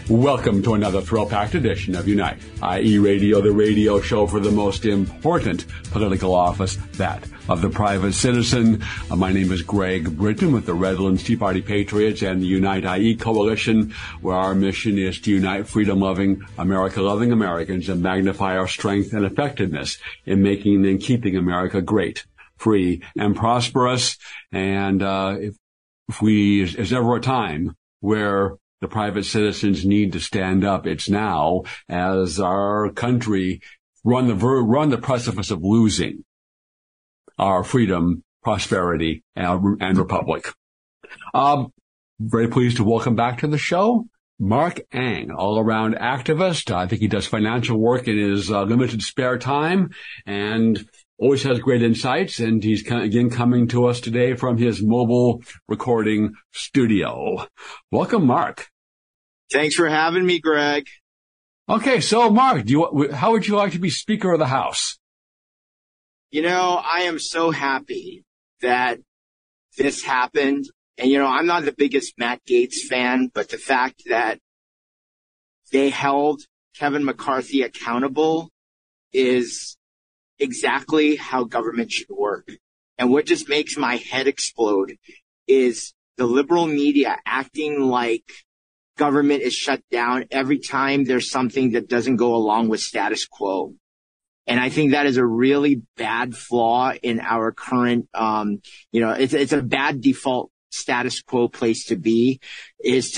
Welcome to another thrill-packed edition of Unite, i.e. Radio, the radio show for the most important political office, that of the private citizen. My name is Greg Britton with the Redlands Tea Party Patriots and the Unite IE Coalition, where our mission is to unite freedom-loving, America-loving Americans and magnify our strength and effectiveness in making and keeping America great, free, and prosperous. And if there's ever a time where the private citizens need to stand up, it's now, as our country run the precipice of losing our freedom, prosperity, and republic. Very pleased to welcome back to the show Mark Ang, all-around activist. I think he does financial work in his limited spare time and always has great insights. And he's again coming to us today from his mobile recording studio. Welcome, Mark. Thanks for having me, Greg. Okay, so Mark, how would you like to be Speaker of the House? You know, I am so happy that this happened. And, you know, I'm not the biggest Matt Gaetz fan, but the fact that they held Kevin McCarthy accountable is exactly how government should work. And what just makes my head explode is the liberal media acting like government is shut down every time there's something that doesn't go along with status quo. And I think that is a really bad flaw in our current, it's a bad default status quo place to be, is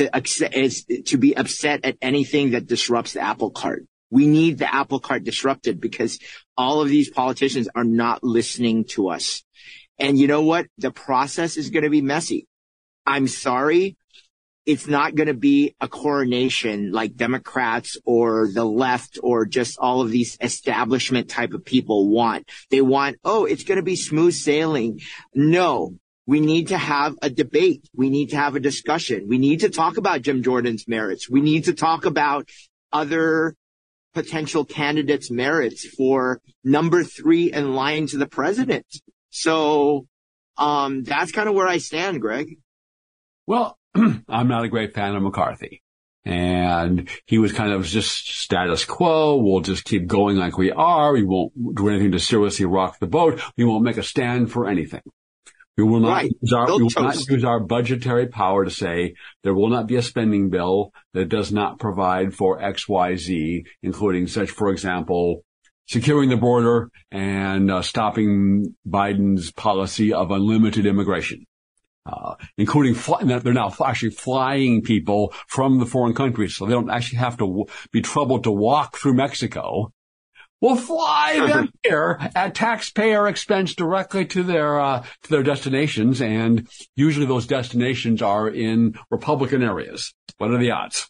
to be upset at anything that disrupts the apple cart. We need the apple cart disrupted because all of these politicians are not listening to us. And you know what? The process is going to be messy. I'm sorry. It's not going to be a coronation like Democrats or the left or just all of these establishment type of people want. They want, it's going to be smooth sailing. No. We need to have a debate. We need to have a discussion. We need to talk about Jim Jordan's merits. We need to talk about other potential candidates' merits for number 3 in line to the president. So, that's kind of where I stand, Greg. Well, I'm not a great fan of McCarthy. And he was kind of just status quo. We'll just keep going like we are. We won't do anything to seriously rock the boat. We won't make a stand for anything. We will not use our budgetary power to say there will not be a spending bill that does not provide for X, Y, Z, including such, for example, securing the border and stopping Biden's policy of unlimited immigration, including that they're now actually flying people from the foreign countries, so they don't actually have to be troubled to walk through Mexico. We'll fly them here at taxpayer expense directly to their destinations, and usually those destinations are in Republican areas. What are the odds?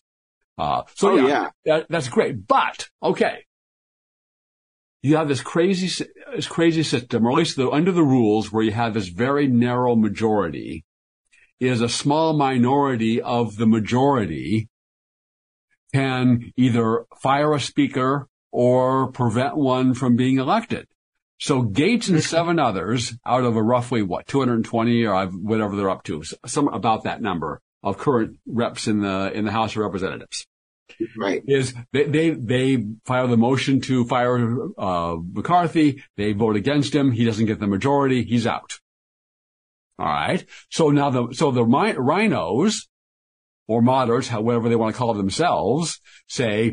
That's great. But okay, you have this crazy system, or at least under the rules, where you have this very narrow majority. Is a small minority of the majority can either fire a speaker or prevent one from being elected. So Gaetz and 7 others out of a roughly, 220 or whatever they're up to, some about that number of current reps in the House of Representatives. Right. Is they file the motion to fire McCarthy. They vote against him. He doesn't get the majority. He's out. All right. So now the rhinos or moderates, however they want to call themselves, say,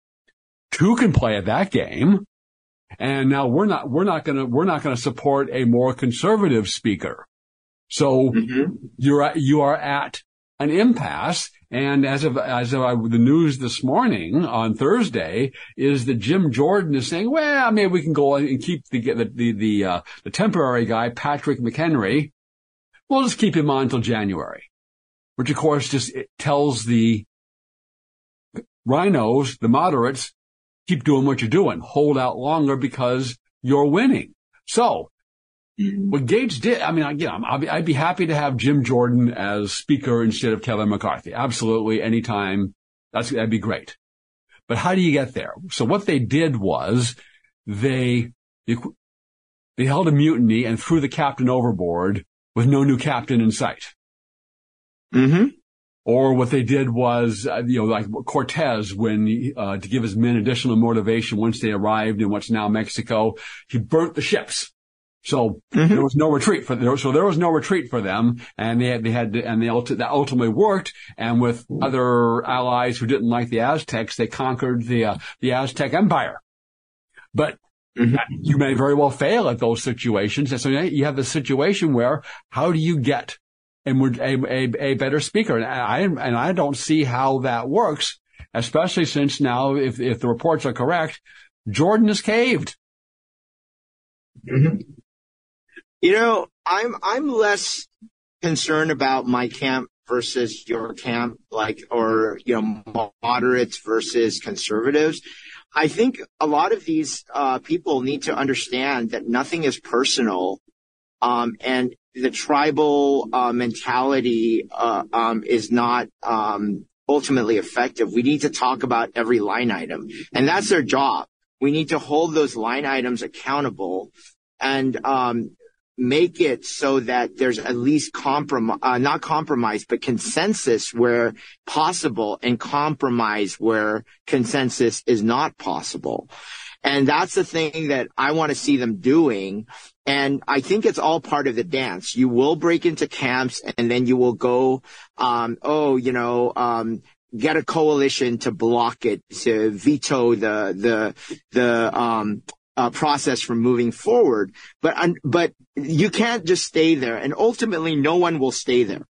2 can play at that game, and now we're not going to support a more conservative speaker. So you are at an impasse. And as of the news this morning on Thursday is that Jim Jordan is saying, well, maybe we can go and keep the temporary guy, Patrick McHenry. We'll just keep him on until January, which of course just tells the rhinos, the moderates, keep doing what you're doing. Hold out longer because you're winning. So what Gaetz did, I'd be happy to have Jim Jordan as speaker instead of Kevin McCarthy. Absolutely. Anytime. That'd be great. But how do you get there? So what they did was they held a mutiny and threw the captain overboard with no new captain in sight. Or what they did was, like Cortez, when to give his men additional motivation once they arrived in what's now Mexico, he burnt the ships. So there was no retreat for them. So there was no retreat for them, and that ultimately worked. And with other allies who didn't like the Aztecs, they conquered the Aztec Empire. But you may very well fail at those situations. And so you have the situation where how do you get a better speaker? And I don't see how that works, especially since now, if the reports are correct, Jordan has caved. I'm less concerned about my camp versus your camp, or moderates versus conservatives. I think a lot of these people need to understand that nothing is personal, and the tribal mentality is not ultimately effective. We need to talk about every line item, and that's their job. We need to hold those line items accountable and make it so that there's at least not compromise, but consensus where possible, and compromise where consensus is not possible. And that's the thing that I want to see them doing. And I think it's all part of the dance. You will break into camps, and then you will go, get a coalition to block it, to veto the process from moving forward. But you can't just stay there. And ultimately, no one will stay there.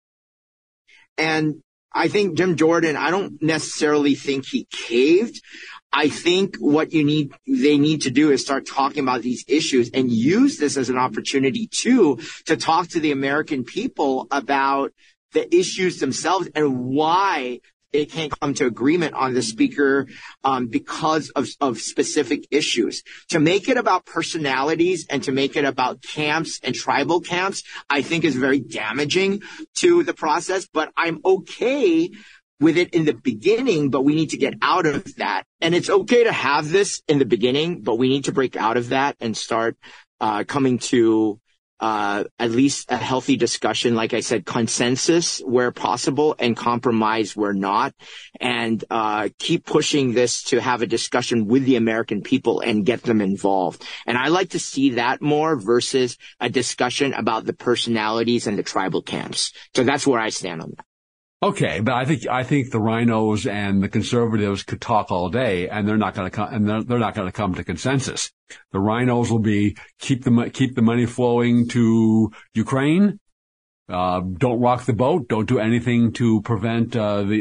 And I think Jim Jordan, I don't necessarily think he caved. I think what they need to do is start talking about these issues and use this as an opportunity to talk to the American people about the issues themselves and why they can't come to agreement on the speaker because of specific issues. To make it about personalities and to make it about camps and tribal camps, I think is very damaging to the process. But I'm okay with it in the beginning, but we need to get out of that. And it's okay to have this in the beginning, but we need to break out of that and start coming to at least a healthy discussion, like I said, consensus where possible and compromise where not, and keep pushing this to have a discussion with the American people and get them involved. And I like to see that more versus a discussion about the personalities and the tribal camps. So that's where I stand on that. Okay, but I think the rhinos and the conservatives could talk all day, and they're not going to come, and they're not going to come to consensus. The rhinos will be keep the money flowing to Ukraine. Don't rock the boat. Don't do anything to prevent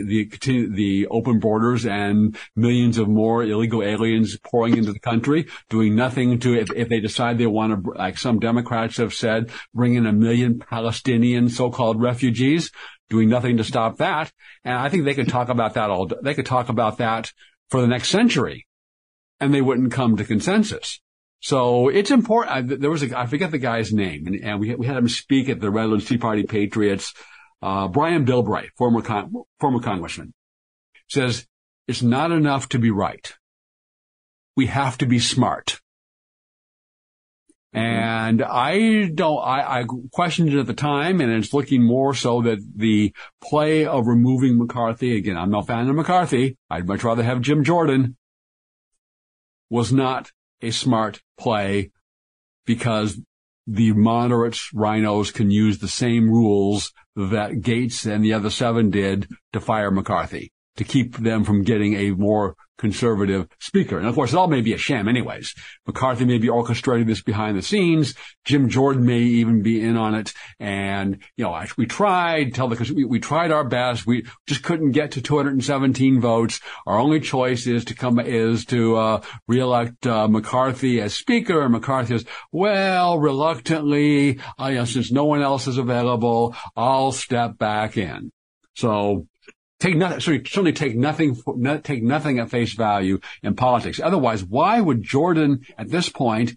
the open borders and millions of more illegal aliens pouring into the country. Doing nothing to, if they decide they want to, like some Democrats have said, bring in 1 million Palestinian so-called refugees. Doing nothing to stop that. And I think they could talk about that they could talk about that for the next century, and they wouldn't come to consensus. So it's important. There was I forget the guy's name, and we had him speak at the Redlands Tea Party Patriots. Brian Bilbray, former congressman, says it's not enough to be right. We have to be smart. And I questioned it at the time, and it's looking more so that the play of removing McCarthy, again, I'm no fan of McCarthy, I'd much rather have Jim Jordan, was not a smart play, because the moderates, rhinos, can use the same rules that Gaetz and the other 7 did to fire McCarthy, to keep them from getting a more conservative speaker. And of course, it all may be a sham anyways. McCarthy may be orchestrating this behind the scenes. Jim Jordan may even be in on it. And, we tried our best. We just couldn't get to 217 votes. Our only choice is to reelect McCarthy as speaker. And McCarthy says, well, reluctantly, since no one else is available, I'll step back in. So, certainly take nothing at face value in politics. Otherwise, why would Jordan at this point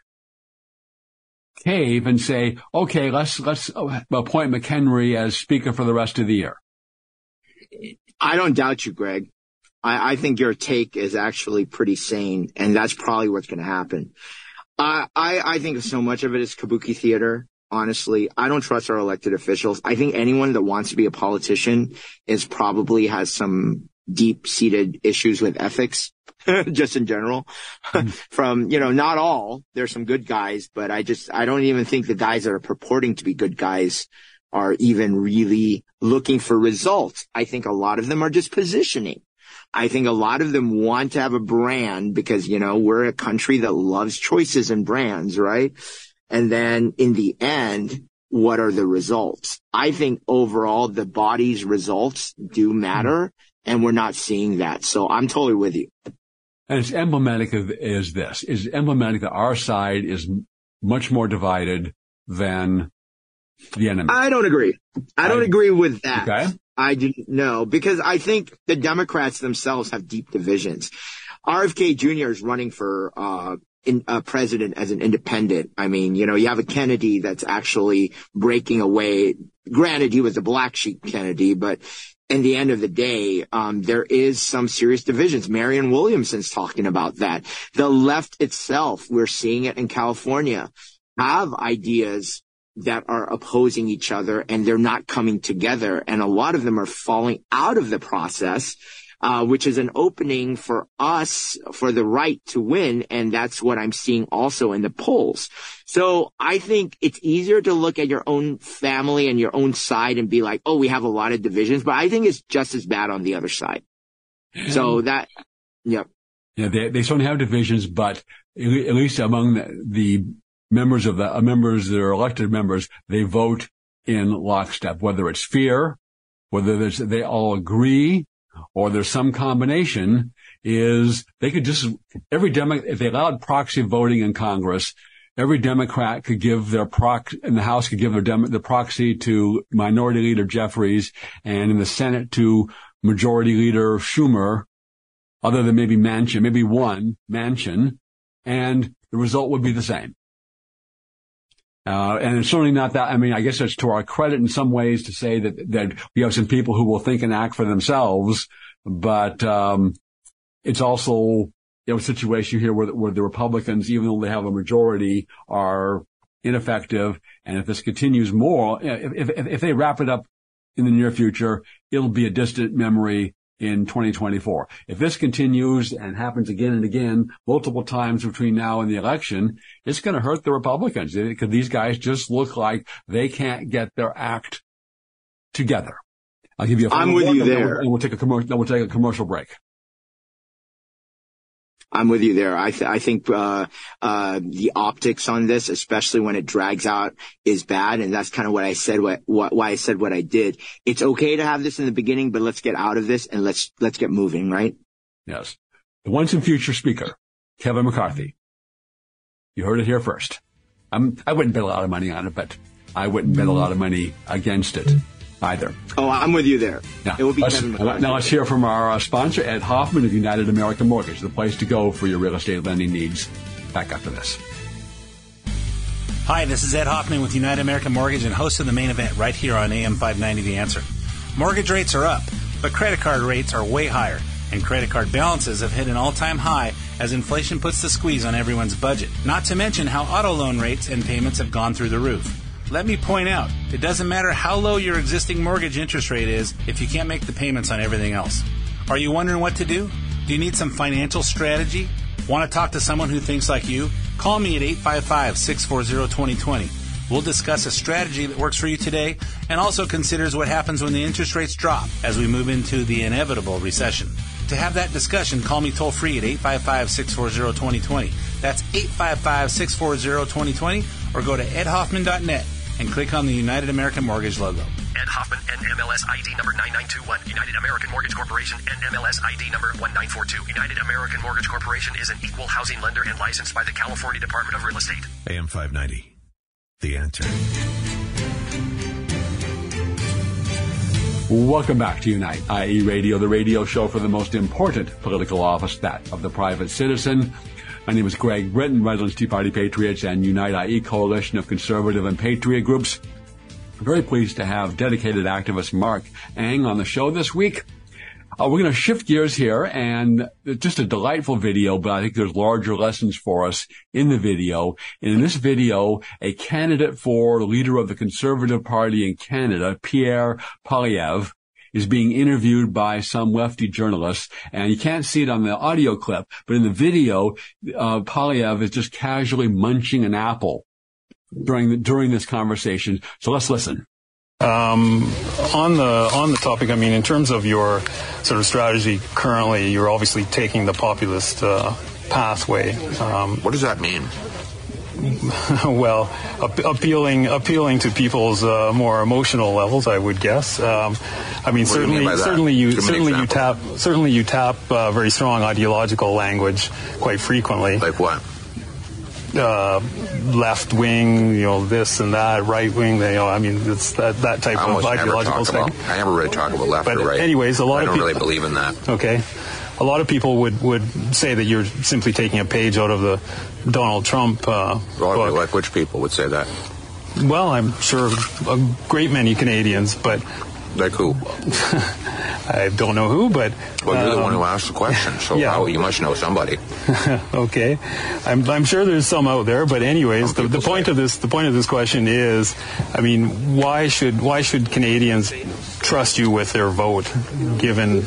cave and say, okay, let's appoint McHenry as speaker for the rest of the year? I don't doubt you, Greg. I think your take is actually pretty sane, and that's probably what's going to happen. I think so much of it is kabuki theater. honestly. I don't trust our elected officials. I think anyone that wants to be a politician probably has some deep-seated issues with ethics, just in general. From, not all. There's some good guys, but I don't even think the guys that are purporting to be good guys are even really looking for results. I think a lot of them are just positioning. I think a lot of them want to have a brand because, we're a country that loves choices and brands, right? And then in the end, what are the results? I think overall the body's results do matter, and we're not seeing that. So I'm totally with you. And it's emblematic is emblematic that our side is much more divided than the enemy. I don't agree. I don't agree with that. Okay. I didn't know, because I think the Democrats themselves have deep divisions. RFK Jr. is running for president as an independent. I mean, you have a Kennedy that's actually breaking away. Granted, he was a black sheep Kennedy, but in the end of the day, there is some serious divisions. Marianne Williamson's talking about that. The left itself, we're seeing it in California, have ideas that are opposing each other, and they're not coming together. And a lot of them are falling out of the process, which is an opening for us, for the right to win. And that's what I'm seeing also in the polls. So I think it's easier to look at your own family and your own side and be like, oh, we have a lot of divisions, but I think it's just as bad on the other side. So that, yep. Yeah, they certainly have divisions, but at least among the members that are elected members, they vote in lockstep, whether it's fear, whether they all agree, or there's some combination. Is they could just, if they allowed proxy voting in Congress, every Democrat could give their in the House could give the proxy to Minority Leader Jeffries, and in the Senate to Majority Leader Schumer, other than maybe one Manchin, and the result would be the same. And it's certainly not that. I mean, I guess it's to our credit in some ways to say that we have some people who will think and act for themselves, but it's also a situation here where the Republicans, even though they have a majority, are ineffective. And if this continues more, if they wrap it up in the near future, it'll be a distant memory in 2024. If this continues and happens again and again, multiple times between now and the election, it's going to hurt the Republicans, because these guys just look like they can't get their act together. I'll give you I'm with you there. And we'll take a commercial break. I'm with you there. I think the optics on this, especially when it drags out, is bad, and that's kind of what I said. Why I said what I did. It's okay to have this in the beginning, but let's get out of this and let's get moving, right? Yes. The once and future Speaker, Kevin McCarthy. You heard it here first. I wouldn't bet a lot of money on it, but I wouldn't bet a lot of money against it either. Oh, I'm with you there. Now, it will be Kevin McCarthy. Now let's hear from our sponsor, Ed Hoffman of United American Mortgage, the place to go for your real estate lending needs. Back after this. Hi, this is Ed Hoffman with United American Mortgage and host of The Main Event right here on AM 590 The Answer. Mortgage rates are up, but credit card rates are way higher, and credit card balances have hit an all-time high as inflation puts the squeeze on everyone's budget. Not to mention how auto loan rates and payments have gone through the roof. Let me point out, it doesn't matter how low your existing mortgage interest rate is if you can't make the payments on everything else. Are you wondering what to do? Do you need some financial strategy? Want to talk to someone who thinks like you? Call me at 855-640-2020. We'll discuss a strategy that works for you today and also considers what happens when the interest rates drop as we move into the inevitable recession. To have that discussion, call me toll-free at 855-640-2020. That's 855-640-2020, or go to edhoffman.net and click on the United American Mortgage logo. Ed Hoffman, NMLS ID number 9921. United American Mortgage Corporation, NMLS ID number 1942. United American Mortgage Corporation is an equal housing lender and licensed by the California Department of Real Estate. AM 590, The Answer. Welcome back to Unite, IE Radio, the radio show for the most important political office, that of the private citizen. My name is Greg Britton, Redlands Tea Party Patriots and Unite IE coalition of conservative and patriot groups. I'm very pleased to have dedicated activist Mark Ang on the show this week. We're going to shift gears here, and just a delightful video, but I think there's larger lessons for us in the video. And in this video, a candidate for leader of the Conservative Party in Canada, Pierre Poilievre, is being interviewed by some lefty journalists, and you can't see it on the audio clip, but in the video, Poilievre is just casually munching an apple during this conversation. So let's listen. On the topic, I mean, in terms of your sort of strategy currently, you're obviously taking the populist pathway. What does that mean? Well, appealing to people's more emotional levels, I would guess. I mean, certainly you tap very strong ideological language quite frequently. Like what? Left wing, this and that, right wing. I mean, it's that type of ideological thing. I never really talk about left or right. Anyways, I don't really believe in that. Okay. A lot of people would say that you're simply taking a page out of the Donald Trump book. Like which people would say that? Well, I'm sure a great many Canadians, but... Like who? I don't know who, but... Well, you're the one who asked the question, so yeah. You must know somebody. Okay. I'm sure there's some out there, but anyways, the point of this question is, I mean, why should Canadians trust you with their vote, given,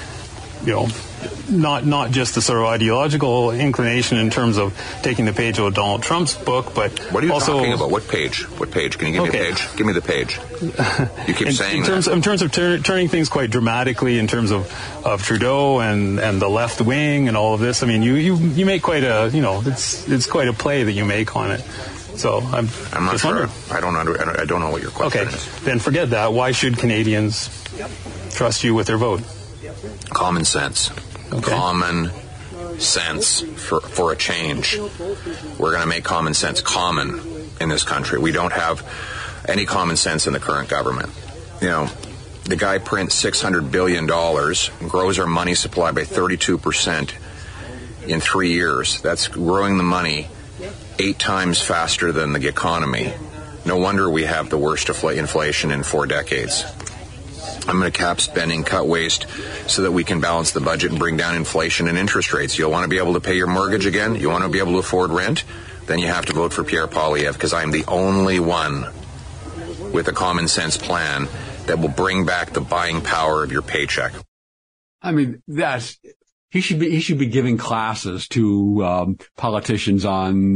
not just the sort of ideological inclination in terms of taking the page out of Donald Trump's book, but what are you also talking about? What page? Can you give me a page? Give me the page. You keep saying in terms of turning things quite dramatically in terms of Trudeau and the left wing and all of this. I mean, you make quite a it's quite a play that you make on it. So I'm not just sure. wondering. I don't know what your question is. Then forget that. Why should Canadians trust you with their vote? Common sense. Okay. Common sense for a change. We're going to make common sense common in this country. We don't have any common sense in the current government. The guy prints $600 billion and grows our money supply by 32% in 3 years. That's growing the money 8 times faster than the economy. No wonder we have the worst inflation in 4 decades. I'm going to cap spending, cut waste, so that we can balance the budget and bring down inflation and interest rates. You'll want to be able to pay your mortgage again? You want to be able to afford rent? Then you have to vote for Pierre Poilievre, because I'm the only one with a common sense plan that will bring back the buying power of your paycheck. I mean, he should be giving classes to politicians on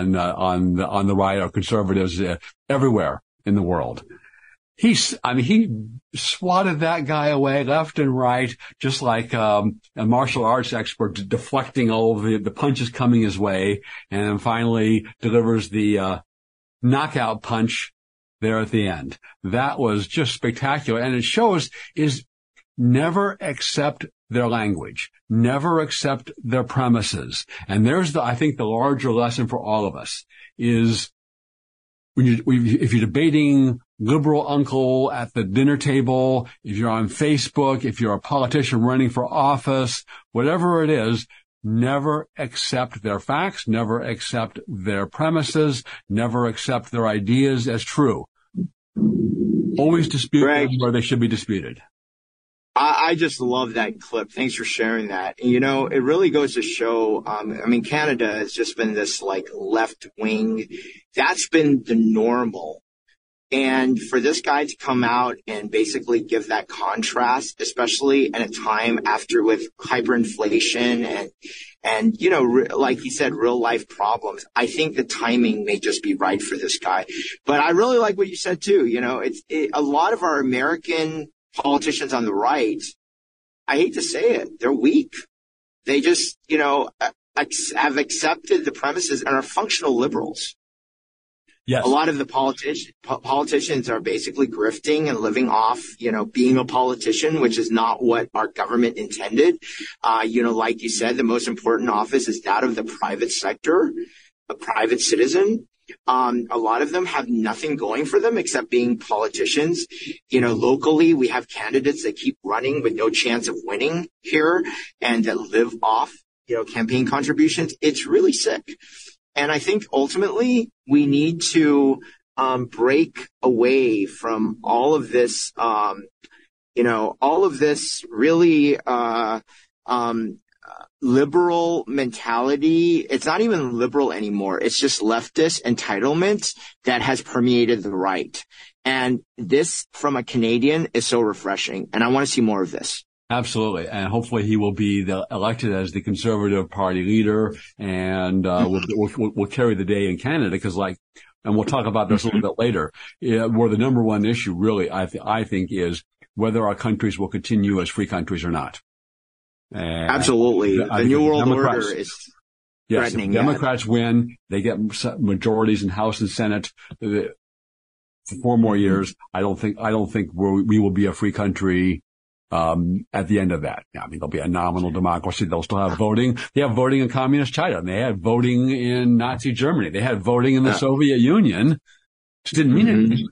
the right or conservatives everywhere in the world. He swatted that guy away left and right, just like a martial arts expert, deflecting all of the punches coming his way, and then finally delivers the knockout punch there at the end. That was just spectacular, and it shows is never accept their language, never accept their premises. And there's I think the larger lesson for all of us is if you're debating liberal uncle at the dinner table, if you're on Facebook, if you're a politician running for office, whatever it is, never accept their facts, never accept their premises, never accept their ideas as true. Always dispute them where they should be disputed. I just love that clip. Thanks for sharing that. And, it really goes to show, Canada has just been this left wing. That's been the normal. And for this guy to come out and basically give that contrast, especially at a time after with hyperinflation and like he said, real life problems, I think the timing may just be right for this guy. But I really like what you said too. A lot of our American politicians on the right, I hate to say it, they're weak. They just, have accepted the premises and are functional liberals. Yes. A lot of the politicians are basically grifting and living off, being a politician, which is not what our government intended. Like you said, the most important office is that of the private sector, a private citizen. A lot of them have nothing going for them except being politicians. Locally, we have candidates that keep running with no chance of winning here and that live off, campaign contributions. It's really sick. And I think ultimately we need to break away from all of this all of this really, liberal mentality, it's not even liberal anymore. It's just leftist entitlement that has permeated the right. And this, from a Canadian, is so refreshing. And I want to see more of this. Absolutely. And hopefully he will be elected as the Conservative Party leader and will carry the day in Canada because and we'll talk about this a little bit later, where the number one issue really, I think, is whether our countries will continue as free countries or not. And absolutely. The New World Order is threatening. Yes, Democrats win. They get majorities in House and Senate for 4 more years. I don't think we will be a free country at the end of that. I mean, there'll be a nominal democracy. They'll still have voting. They have voting in communist China. And they had voting in Nazi Germany. They had voting in the Soviet Union. Just didn't mean anything.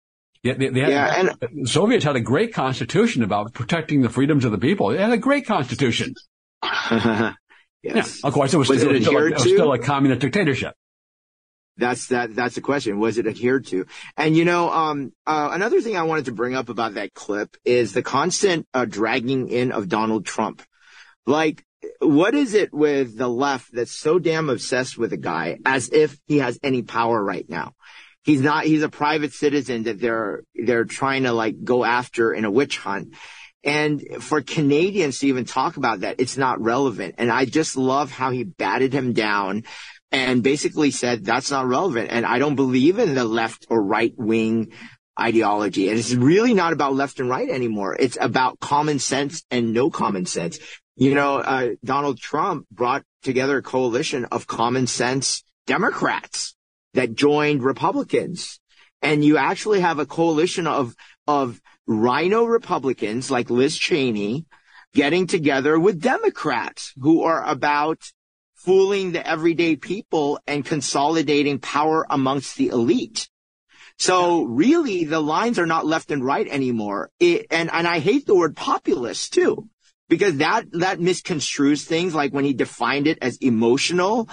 The Soviets had a great constitution about protecting the freedoms of the people. They had a great constitution. Yes. Yeah, of course, it was still a communist dictatorship. That's the question. Was it adhered to? And, another thing I wanted to bring up about that clip is the constant dragging in of Donald Trump. Like, what is it with the left that's so damn obsessed with a guy as if he has any power right now? He's not, he's a private citizen that they're trying to go after in a witch hunt. And for Canadians to even talk about that, it's not relevant. And I just love how he batted him down and basically said that's not relevant. And I don't believe in the left or right wing ideology. And it's really not about left and right anymore. It's about common sense and no common sense. Donald Trump brought together a coalition of common sense Democrats that joined Republicans. And you actually have a coalition of rhino Republicans like Liz Cheney getting together with Democrats who are about fooling the everyday people and consolidating power amongst the elite. So really the lines are not left and right anymore. And I hate the word populist too, because that misconstrues things, like when he defined it as emotional.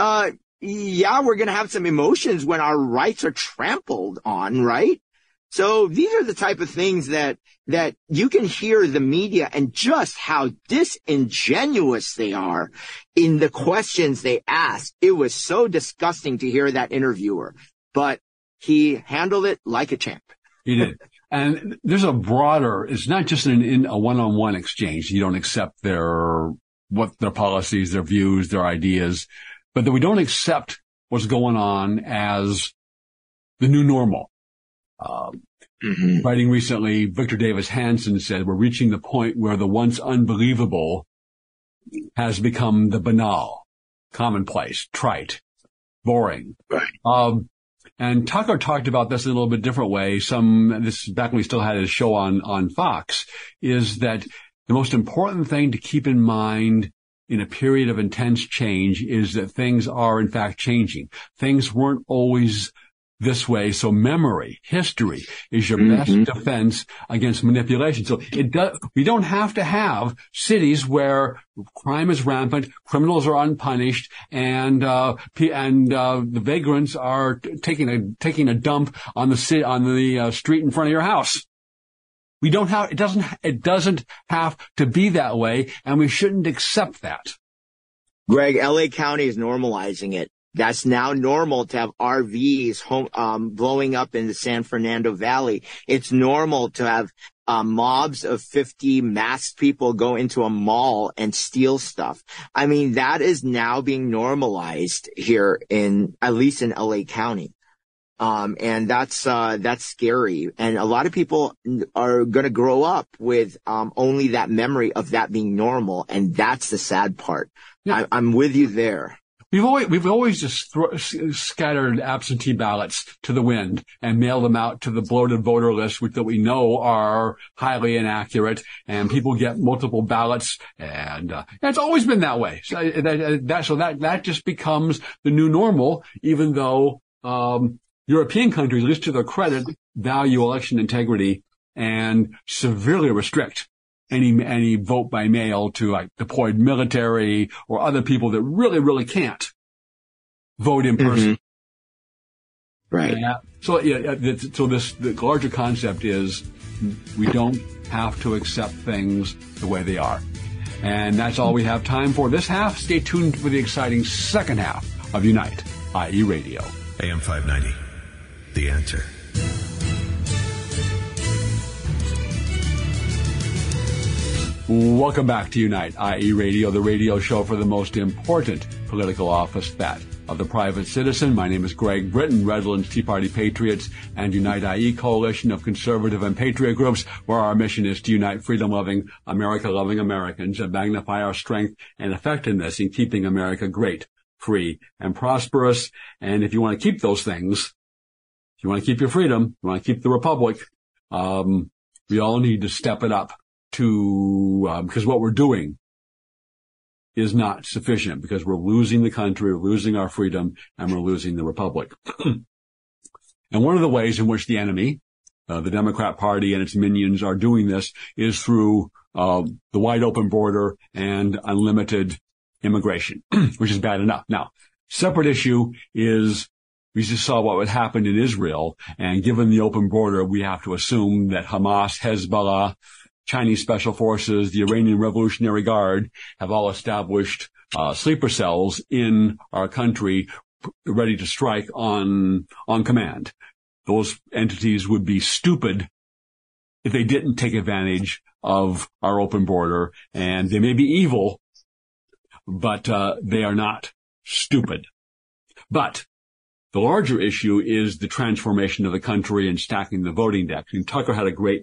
Yeah, we're going to have some emotions when our rights are trampled on, right? So these are the type of things that you can hear the media and just how disingenuous they are in the questions they ask. It was so disgusting to hear that interviewer, but he handled it like a champ. He did. And there's it's not just a one-on-one exchange. You don't accept their policies, their views, their ideas, but that we don't accept what's going on as the new normal. Writing recently, Victor Davis Hanson said, we're reaching the point where the once unbelievable has become the banal, commonplace, trite, boring. Right. And Tucker talked about this in a little bit different way. This is back when we still had his show on Fox, is that the most important thing to keep in mind in a period of intense change is that things are in fact changing. Things weren't always this way. So memory, history is your best defense against manipulation. So we don't have to have cities where crime is rampant, criminals are unpunished, and the vagrants are taking a dump on the street in front of your house. It doesn't have to be that way, and we shouldn't accept that. Greg, LA County is normalizing it. That's now normal to have RVs blowing up in the San Fernando Valley. It's normal to have mobs of 50 masked people go into a mall and steal stuff. I mean, that is now being normalized here at least in LA County. And that's scary. And a lot of people are going to grow up with only that memory of that being normal. And that's the sad part. Yeah. I'm with you there. We've always just scattered absentee ballots to the wind and mailed them out to the bloated voter list, that we know are highly inaccurate, and people get multiple ballots, and it's always been that way. So that just becomes the new normal, even though European countries, at least to their credit, value election integrity and severely restrict any vote by mail to deployed military or other people that really, really can't vote in person. Right. So the larger concept is we don't have to accept things the way they are. And that's all we have time for this half. Stay tuned for the exciting second half of Unite, IE Radio. AM 590, The Answer. Welcome back to Unite, IE Radio, the radio show for the most important political office, that of the private citizen. My name is Greg Britton, Redlands Tea Party Patriots and Unite IE coalition of conservative and patriot groups, where our mission is to unite freedom-loving, America-loving Americans and magnify our strength and effectiveness in keeping America great, free, and prosperous. And if you want to keep those things, if you want to keep your freedom, you want to keep the republic, we all need to step it up to, because what we're doing is not sufficient, because we're losing the country, we're losing our freedom, and we're losing the republic. And one of the ways in which the enemy, the Democrat Party and its minions, are doing this is through the wide open border and unlimited immigration, which is bad enough. Now, separate issue is we just saw what would happen in Israel, and given the open border, we have to assume that Hamas, Hezbollah, Chinese Special Forces, the Iranian Revolutionary Guard have all established sleeper cells in our country ready to strike on command. Those entities would be stupid if they didn't take advantage of our open border, and they may be evil, but they are not stupid. But the larger issue is the transformation of the country and stacking the voting deck. And Tucker had a great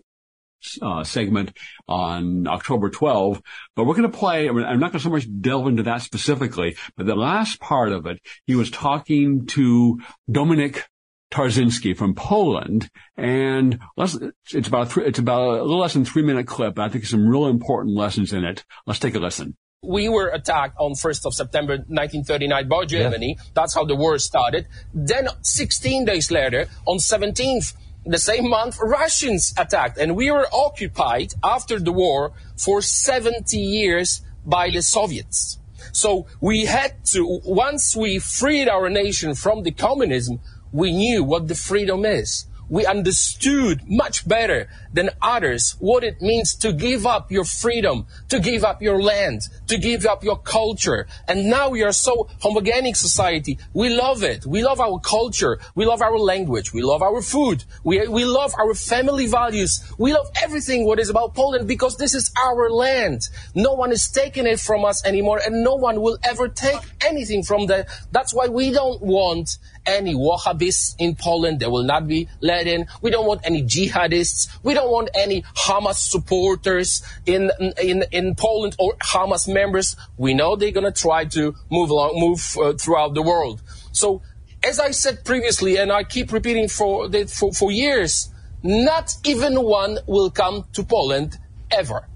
segment on October 12, but we're going to play, I'm not going to so much delve into that specifically, but the last part of it, he was talking to Dominik Tarczynski from Poland, and it's about a little less than 3-minute clip, but I think there's some real important lessons in it. Let's take a listen. We were attacked on 1st of September 1939 by Germany. Yeah. That's how the war started. Then 16 days later, on 17th, the same month, Russians attacked, and we were occupied after the war for 70 years by the Soviets. So we had to, once we freed our nation from the communism, we knew what the freedom is. We understood much better than others what it means to give up your freedom, to give up your land, to give up your culture. And now we are so homogenic society. We love it. We love our culture. We love our language. We love our food. We love our family values. We love everything what is about Poland because this is our land. No one is taking it from us anymore, and no one will ever take anything from that. That's why we don't want any Wahhabists in Poland. They will not be let in. We don't want any jihadists. We don't want any Hamas supporters in Poland or Hamas members. We know they're going to try to move throughout the world. So, as I said previously, and I keep repeating for years, not even one will come to Poland ever.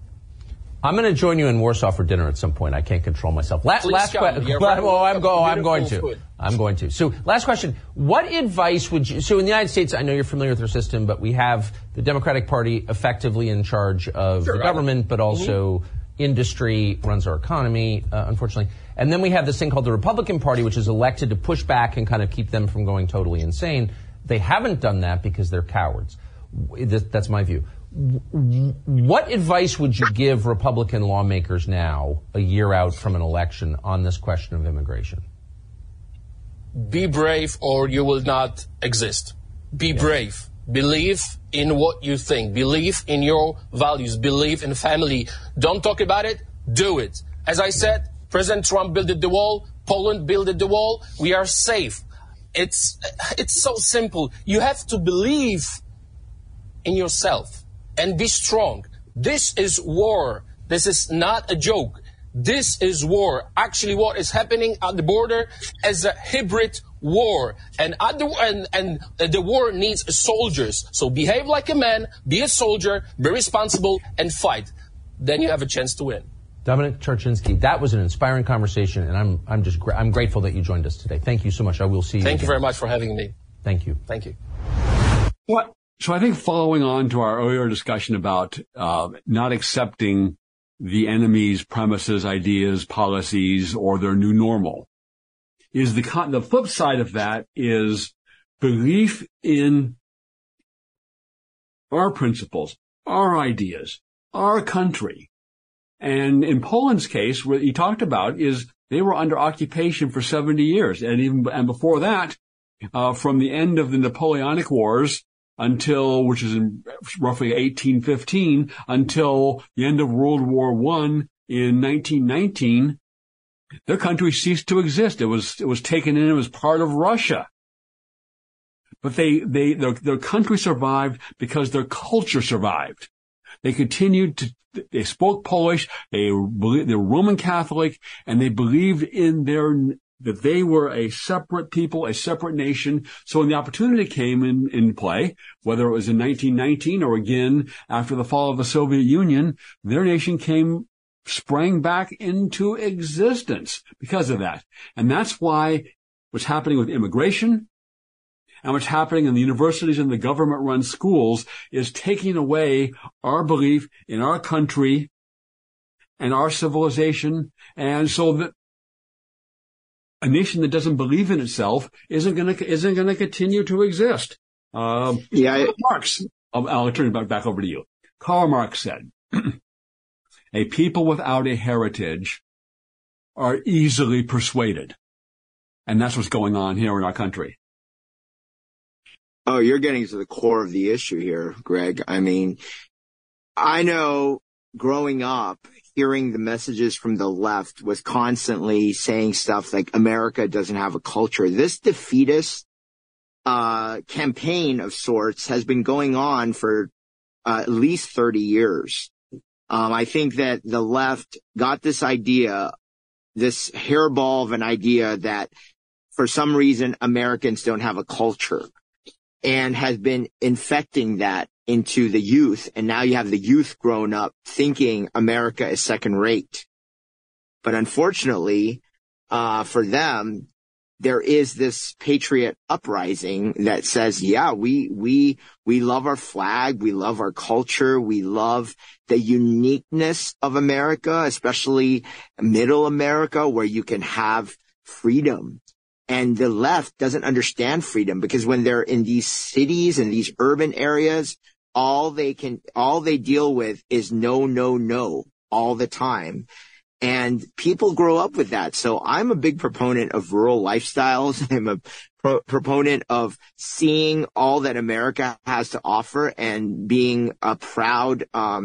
I'm going to join you in Warsaw for dinner at some point. I can't control myself. I'm going to. So, last question. What advice would you... So, in the United States, I know you're familiar with our system, but we have the Democratic Party effectively in charge of the government, but also industry runs our economy, unfortunately. And then we have this thing called the Republican Party, which is elected to push back and kind of keep them from going totally insane. They haven't done that because they're cowards. That's my view. What advice would you give Republican lawmakers now, a year out from an election, on this question of immigration? Be brave or you will not exist. Be brave. Believe in what you think. Believe in your values. Believe in family. Don't talk about it. Do it. As I said, President Trump built the wall. Poland built the wall. We are safe. It's so simple. You have to believe in yourself and be strong. This is war. This is not a joke. This is war. Actually, what is happening at the border is a hybrid war. And the war needs soldiers. So behave like a man, be a soldier, be responsible, and fight. Then you have a chance to win. Dominik Tarczynski, that was an inspiring conversation, and I'm grateful that you joined us today. Thank you so much. I will see you Thank again. you very much for having me. Thank you. Thank you. What? So I think following on to our earlier discussion about not accepting the enemy's premises, ideas, policies, or their new normal, is the flip side of that is belief in our principles, our ideas, our country. And in Poland's case, what he talked about is they were under occupation for 70 years. And before that, from the end of the Napoleonic Wars until, which is in roughly 1815, until the end of World War I in 1919, their country ceased to exist. It was taken in. It was part of Russia. But their country survived because their culture survived. They continued they spoke Polish, they're Roman Catholic, and they believed in that they were a separate people, a separate nation. So when the opportunity came in play, whether it was in 1919 or again after the fall of the Soviet Union, their nation sprang back into existence because of that. And that's why what's happening with immigration and what's happening in the universities and the government-run schools is taking away our belief in our country and our civilization. And so that a nation that doesn't believe in itself isn't going to continue to exist. Marx, I'll turn it back over to you. Karl Marx said, a people without a heritage are easily persuaded. And that's what's going on here in our country. Oh, you're getting to the core of the issue here, Greg. I mean, I know growing up, hearing the messages from the left was constantly saying stuff like America doesn't have a culture. This defeatist campaign of sorts has been going on for at least 30 years. I think that the left got this idea, this hairball of an idea that for some reason Americans don't have a culture, and has been infecting that into the youth. And now you have the youth grown up thinking America is second rate. But unfortunately, for them, there is this patriot uprising that says, yeah, we love our flag. We love our culture. We love the uniqueness of America, especially middle America, where you can have freedom. And the left doesn't understand freedom because when they're in these cities and these urban areas, all they deal with is no all the time. And people grow up with that. So I'm a big proponent of rural lifestyles. I'm a proponent of seeing all that America has to offer and being proud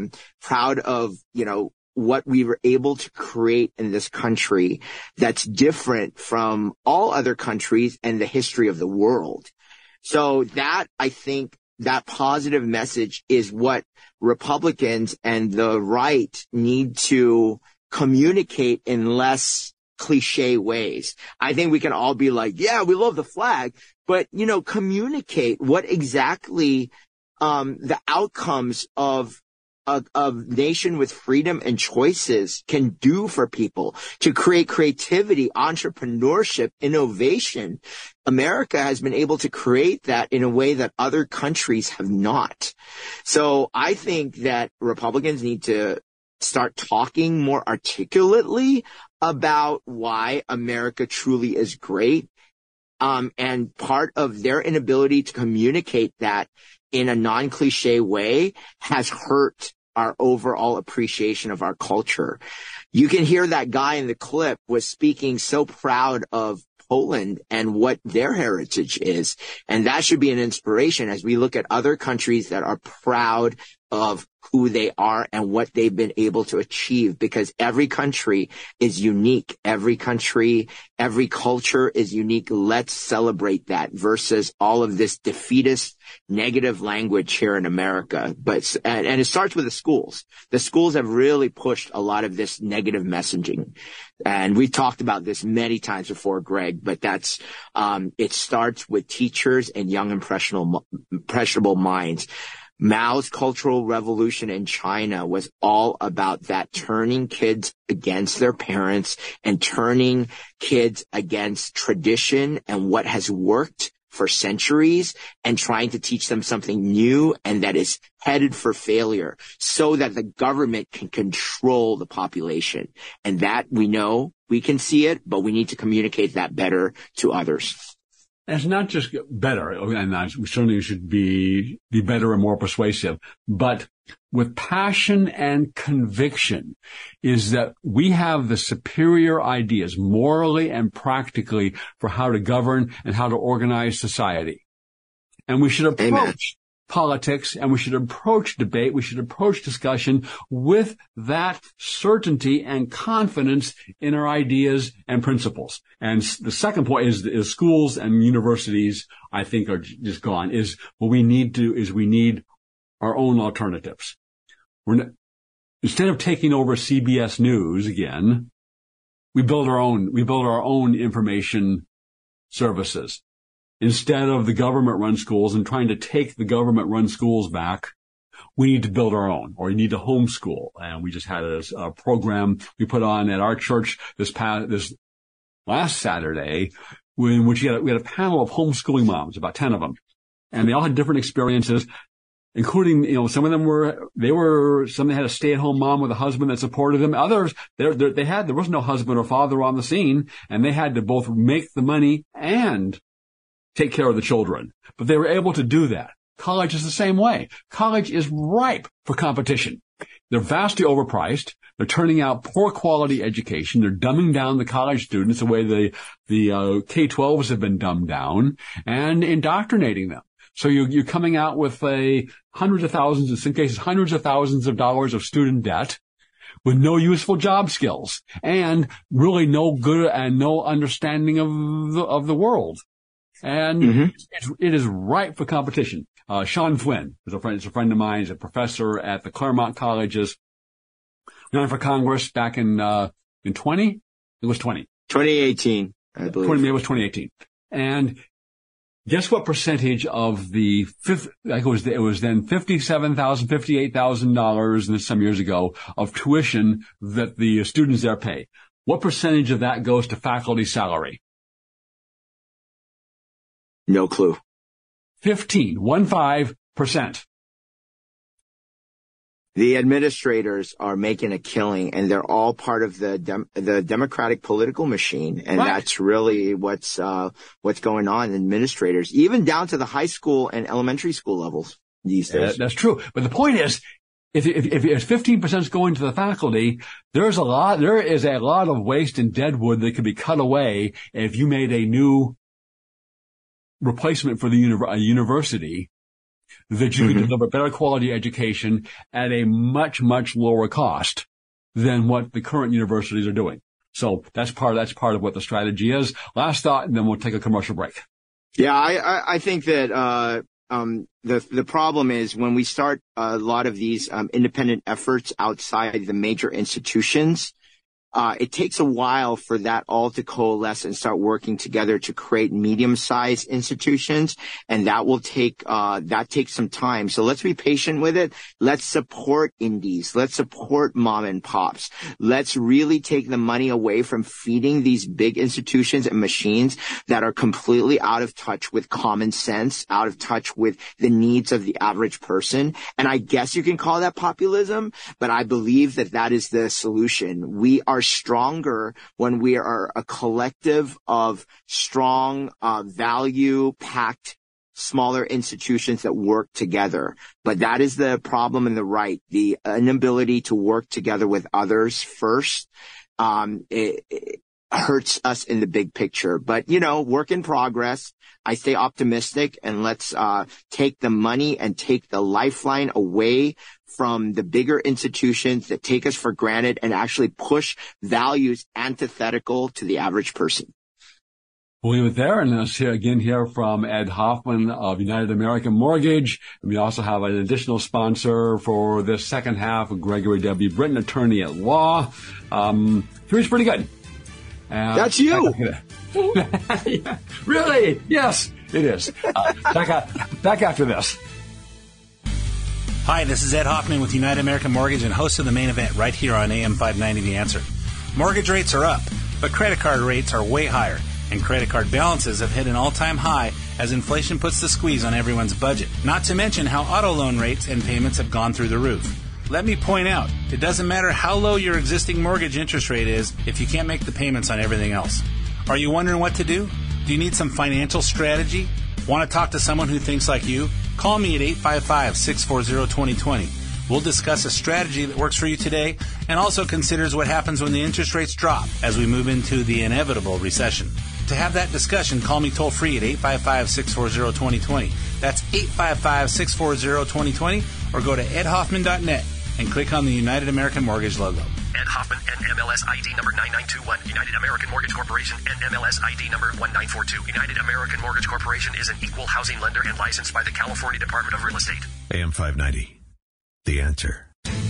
of, what we were able to create in this country that's different from all other countries and the history of the world. So that, I think, that positive message is what Republicans and the right need to communicate in less cliche ways. I think we can all be like, yeah, we love the flag, but, communicate what exactly the outcomes of a nation with freedom and choices can do for people to create creativity, entrepreneurship, innovation. America has been able to create that in a way that other countries have not. So I think that Republicans need to start talking more articulately about why America truly is great. And part of their inability to communicate that in a non-cliche way has hurt our overall appreciation of our culture. You can hear that guy in the clip was speaking so proud of Poland and what their heritage is. And that should be an inspiration as we look at other countries that are proud of who they are and what they've been able to achieve, because every country is unique. Every country, every culture is unique. Let's celebrate that versus all of this defeatist negative language here in America. And it starts with the schools. The schools have really pushed a lot of this negative messaging. And we've talked about this many times before, Greg, but it starts with teachers and young impressionable minds. Mao's Cultural Revolution in China was all about that, turning kids against their parents and turning kids against tradition and what has worked for centuries and trying to teach them something new and that is headed for failure so that the government can control the population. And that we know, we can see it, but we need to communicate that better to others. And it's not just better, and we certainly should be better and more persuasive, but with passion and conviction is that we have the superior ideas morally and practically for how to govern and how to organize society. And we should approach politics and we should approach debate, we should approach discussion with that certainty and confidence in our ideas and principles. And the second point is schools and universities, I think, are just gone, is what we need our own alternatives. Instead of taking over CBS News again, we build our own information services. Instead of the government-run schools and trying to take the government-run schools back, we need to build our own, or we need to homeschool. And we just had a program we put on at our church this last Saturday, in which we had a panel of homeschooling moms, about 10 of them, and they all had different experiences, including, some of them some had a stay-at-home mom with a husband that supported them. Others, there was no husband or father on the scene, and they had to both make the money and take care of the children. But they were able to do that. College is the same way. College is ripe for competition. They're vastly overpriced. They're turning out poor quality education. They're dumbing down the college students the way the K-12s have been dumbed down and indoctrinating them. So you're coming out with hundreds of thousands, in some cases hundreds of thousands of dollars of student debt with no useful job skills and really no good and no understanding of the world. And it is ripe for competition. Sean Flynn is a friend of mine. He's a professor at the Claremont Colleges. Ran for Congress back in 20? It was 20. 2018, I believe. It was 2018. And guess what percentage of the it was then $57,000, $58,000 some years ago of tuition that the students there pay. What percentage of that goes to faculty salary? No clue. 15%. The administrators are making a killing, and they're all part of the Democratic political machine, and that's really what's going on. Administrators, even down to the high school and elementary school levels these days. That's true. But the point is, if 15% is going to the faculty, there is a lot of waste and dead wood that could be cut away if you made a new replacement for the university that you could deliver better quality education at a much, much lower cost than what the current universities are doing. So that's part of what the strategy is. Last thought, and then we'll take a commercial break. Yeah, I think that the problem is when we start a lot of these independent efforts outside the major institutions, it takes a while for that all to coalesce and start working together to create medium-sized institutions, and that will take some time. So let's be patient with it. Let's support indies. Let's support mom and pops. Let's really take the money away from feeding these big institutions and machines that are completely out of touch with common sense, out of touch with the needs of the average person. And I guess you can call that populism, but I believe that is the solution. We are stronger when we are a collective of strong, value-packed, smaller institutions that work together. But that is the problem in the right, the inability to work together with others first. It hurts us in the big picture. But, work in progress. I stay optimistic, and let's take the money and take the lifeline away from the bigger institutions that take us for granted and actually push values antithetical to the average person. We'll leave it there, and let's hear from Ed Hoffman of United American Mortgage. And we also have an additional sponsor for this second half, Gregory W. Britton, attorney at law. He's pretty good. That's you. Yeah. Really? Yes, it is. Back after this. Hi, this is Ed Hoffman with United American Mortgage and host of The Main Event right here on AM 590 The Answer. Mortgage rates are up, but credit card rates are way higher, and credit card balances have hit an all-time high as inflation puts the squeeze on everyone's budget. Not to mention how auto loan rates and payments have gone through the roof. Let me point out, it doesn't matter how low your existing mortgage interest rate is if you can't make the payments on everything else. Are you wondering what to do? Do you need some financial strategy? Want to talk to someone who thinks like you? Call me at 855-640-2020. We'll discuss a strategy that works for you today and also considers what happens when the interest rates drop as we move into the inevitable recession. To have that discussion, call me toll-free at 855-640-2020. That's 855-640-2020, or go to edhoffman.net and click on the United American Mortgage logo. Ed Hoffman, NMLS ID number 9921. United American Mortgage Corporation, NMLS ID number 1942. United American Mortgage Corporation is an equal housing lender and licensed by the California Department of Real Estate. AM 590, The Answer.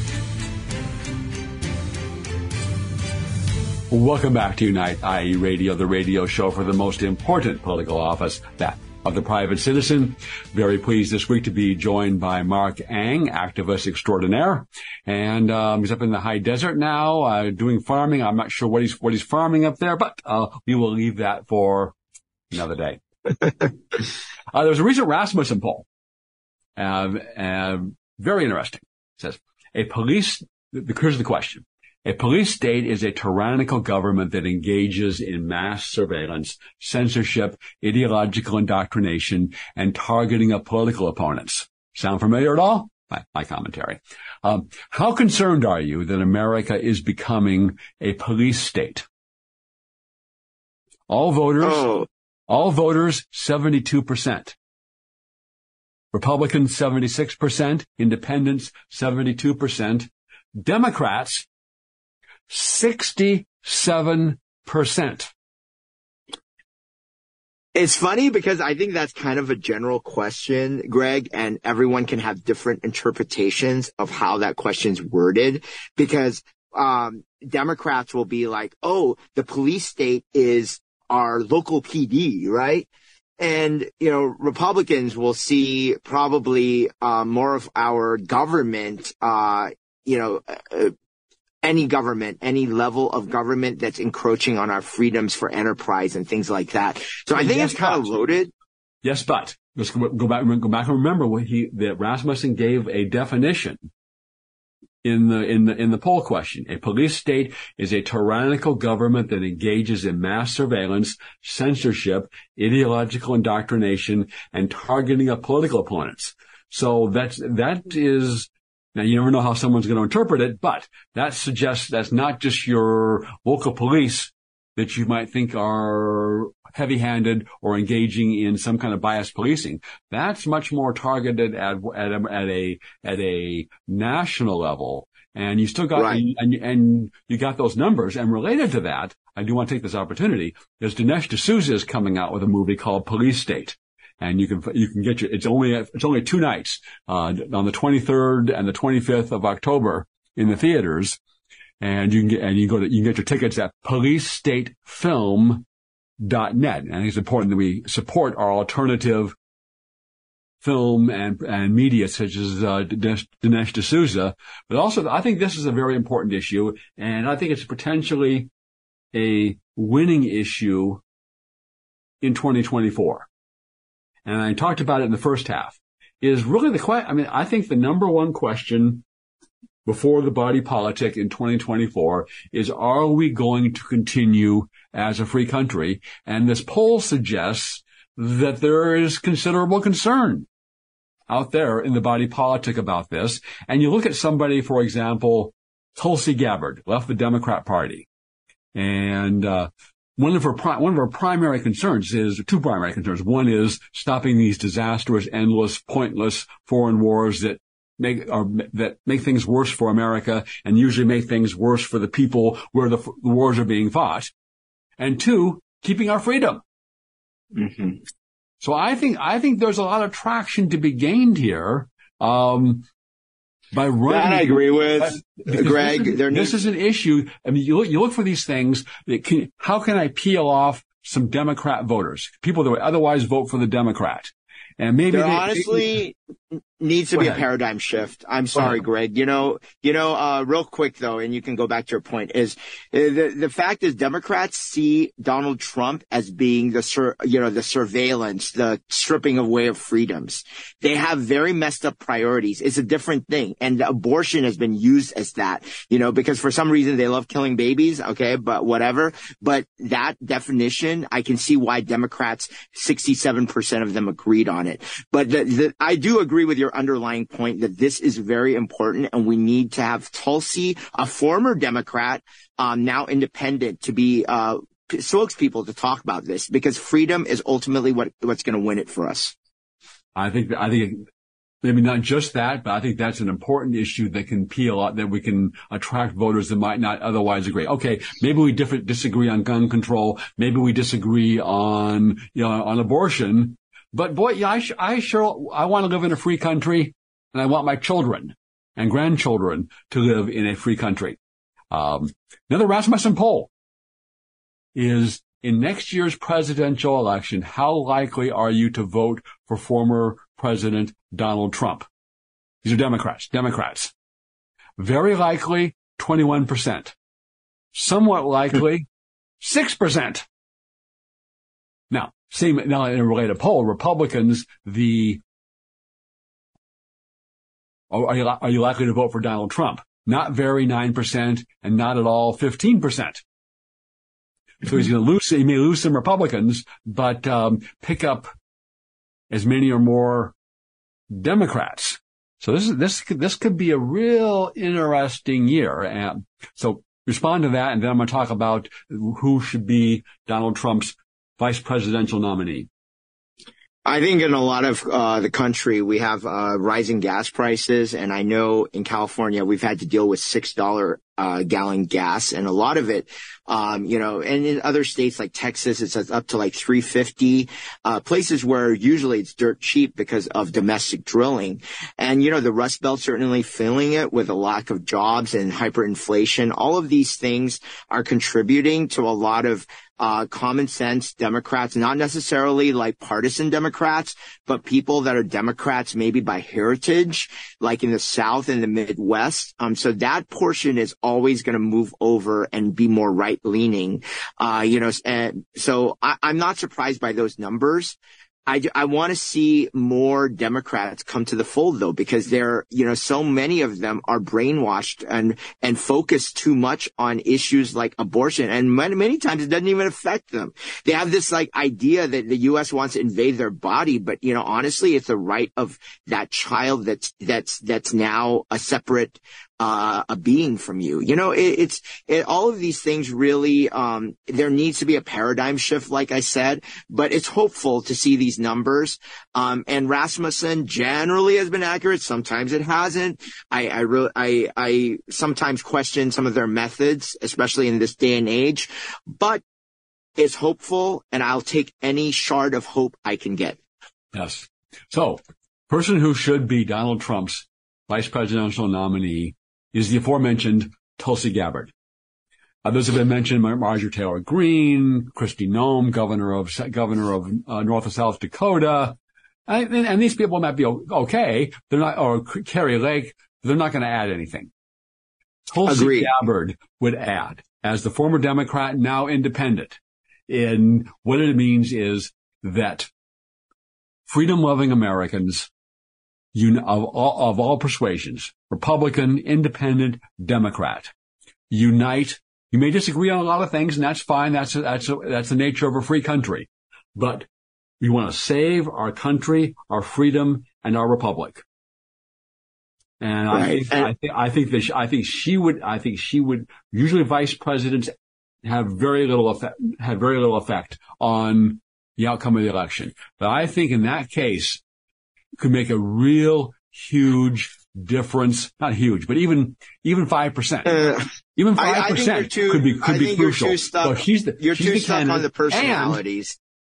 Welcome back to Unite IE Radio, the radio show for the most important political office, that of the private citizen. Very pleased this week to be joined by Mark Ang, activist extraordinaire. And he's up in the high desert now, doing farming. I'm not sure what he's farming up there, but we will leave that for another day. There was a recent Rasmussen poll. Very interesting. It says, here's the question. A police state is a tyrannical government that engages in mass surveillance, censorship, ideological indoctrination, and targeting of political opponents. Sound familiar at all? My commentary. How concerned are you that America is becoming a police state? All voters, 72%. Republicans, 76%. Independents, 72%. Democrats, 67%. It's funny because I think that's kind of a general question, Greg, and everyone can have different interpretations of how that question's worded, because Democrats will be like, oh, the police state is our local PD, right? And, Republicans will see probably more of our government, any government, any level of government that's encroaching on our freedoms for enterprise and things like that. So I think it's kind of loaded. Yes, but let's go back and remember that Rasmussen gave a definition in the poll question. A police state is a tyrannical government that engages in mass surveillance, censorship, ideological indoctrination, and targeting of political opponents. So that is. Now, you never know how someone's going to interpret it, but that suggests that's not just your local police that you might think are heavy-handed or engaging in some kind of biased policing. That's much more targeted at a national level. And you still got, right. and you got those numbers. And related to that, I do want to take this opportunity, is Dinesh D'Souza is coming out with a movie called Police State. And you can get it's only 2 nights, on the 23rd and the 25th of October in the theaters. And you can get your tickets at policestatefilm.net. And I think it's important that we support our alternative film and media such as, Dinesh D'Souza. But also, I think this is a very important issue. And I think it's potentially a winning issue in 2024. And I talked about it in the first half, is really the question. I mean, I think the number one question before the body politic in 2024 is, are we going to continue as a free country? And this poll suggests that there is considerable concern out there in the body politic about this. And you look at somebody, for example, Tulsi Gabbard, left the Democrat Party. And, one of her primary concerns is two primary concerns. One is stopping these disastrous, endless, pointless foreign wars that make things worse for America and usually make things worse for the people where the wars are being fought. And two, keeping our freedom. Mm-hmm. So I think there's a lot of traction to be gained here. By running, that I agree with, Greg. This is an issue. I mean, you look for these things. How can I peel off some Democrat voters, people that would otherwise vote for the Democrat? And maybe needs to be a paradigm shift. I'm sorry, Greg. Real quick though, and you can go back to your point, is the fact is Democrats see Donald Trump as being the surveillance, the stripping away of freedoms. They have very messed up priorities. It's a different thing. And abortion has been used as that, because for some reason they love killing babies. Okay. But whatever. But that definition, I can see why Democrats, 67% of them agreed on it. But I do agree with your underlying point that this is very important, and we need to have Tulsi, a former Democrat, now independent, to be spokespeople to talk about this, because freedom is ultimately what's going to win it for us. I think maybe not just that, but I think that's an important issue that can appeal out, that we can attract voters that might not otherwise agree. Okay, maybe we disagree on gun control, maybe we disagree on abortion. But boy, yeah, I want to live in a free country, and I want my children and grandchildren to live in a free country. Another Rasmussen poll is, in next year's presidential election, how likely are you to vote for former President Donald Trump? These are Democrats. Very likely, 21%. Somewhat likely, 6%. Now, in a related poll, Republicans, are you likely to vote for Donald Trump? Not very, 9%, and not at all, 15%. So he may lose some Republicans, but pick up as many or more Democrats. So this could be a real interesting year. And so respond to that, and then I'm going to talk about who should be Donald Trump's vice presidential nominee. I think in a lot of the country, we have rising gas prices. And I know in California, we've had to deal with $6 gallon gas. And a lot of it, and in other states like Texas, it's up to like $3.50, places where usually it's dirt cheap because of domestic drilling. And, the Rust Belt certainly filling it with a lack of jobs and hyperinflation. All of these things are contributing to a lot of common sense Democrats, not necessarily like partisan Democrats, but people that are Democrats maybe by heritage, like in the South and the Midwest. So that portion is always going to move over and be more right-leaning. And so I'm not surprised by those numbers. I want to see more Democrats come to the fold, though, because so many of them are brainwashed and focus too much on issues like abortion. And many times it doesn't even affect them. They have this idea that the U.S. wants to invade their body. But, honestly, it's the right of that child that's now a separate a being from you. All of these things really, there needs to be a paradigm shift, like I said, but it's hopeful to see these numbers. And Rasmussen generally has been accurate. Sometimes it hasn't. I sometimes question some of their methods, especially in this day and age, but it's hopeful, and I'll take any shard of hope I can get. Yes. So, person who should be Donald Trump's vice presidential nominee is the aforementioned Tulsi Gabbard. Others have been mentioned: Marjorie Taylor Greene, Kristi Noem, governor of North and South Dakota, and these people might be okay. They're not, or Carrie Lake. They're not going to add anything. Tulsi Gabbard would add, as the former Democrat, now independent. And what it means is that freedom-loving Americans, of all persuasions, Republican, Independent, Democrat, unite. You may disagree on a lot of things, and that's fine. That's the nature of a free country. But we want to save our country, our freedom, and our republic. And I think she would. Usually, vice presidents have very little effect on the outcome of the election. But I think in that case, could make a real huge difference. Not huge, but even 5%. Even 5% could be crucial. You're too stuck on the personalities.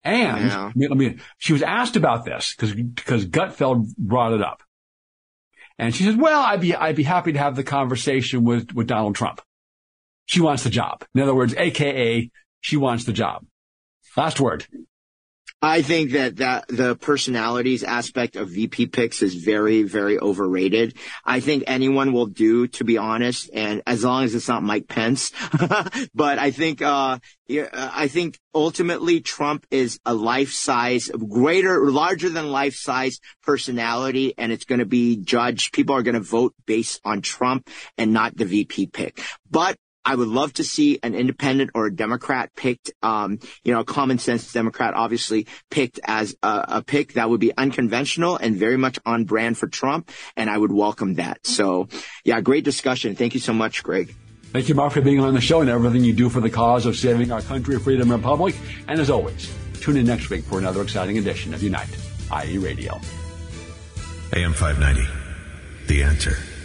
And she was asked about this because Gutfeld brought it up, and she said, "Well, I'd be happy to have the conversation with Donald Trump. She wants the job. In other words, AKA, she wants the job." Last word. I think that the personalities aspect of VP picks is very, very overrated. I think anyone will do, to be honest, and as long as it's not Mike Pence. But I think ultimately Trump is a larger than life-size personality, and it's going to be judged. People are going to vote based on Trump and not the VP pick. But I would love to see an independent or a Democrat picked, a common sense Democrat, obviously picked as a pick that would be unconventional and very much on brand for Trump. And I would welcome that. So yeah, great discussion. Thank you so much, Greg. Thank you, Mark, for being on the show and everything you do for the cause of saving our country, freedom, and republic. And as always, tune in next week for another exciting edition of Unite, IE Radio. AM 590, The Answer.